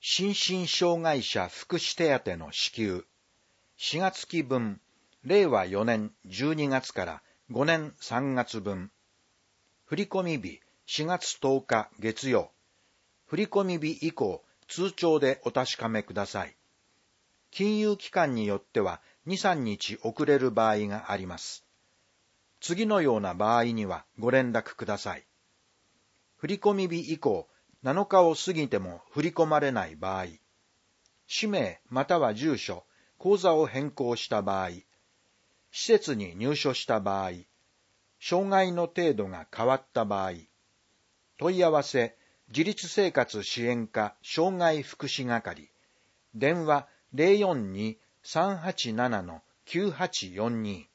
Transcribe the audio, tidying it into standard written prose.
心身障害者福祉手当の支給、4月期分、令和4年12月から5年3月分、振込日4月10日月曜、振込日以降、通帳でお確かめください。金融機関によっては2、3日遅れる場合があります。次のような場合にはご連絡ください。振込日以降、7日を過ぎても振り込まれない場合、氏名または住所、口座を変更した場合、施設に入所した場合、障害の程度が変わった場合、問い合わせ、自立生活支援課障害福祉係、電話 042-387-9842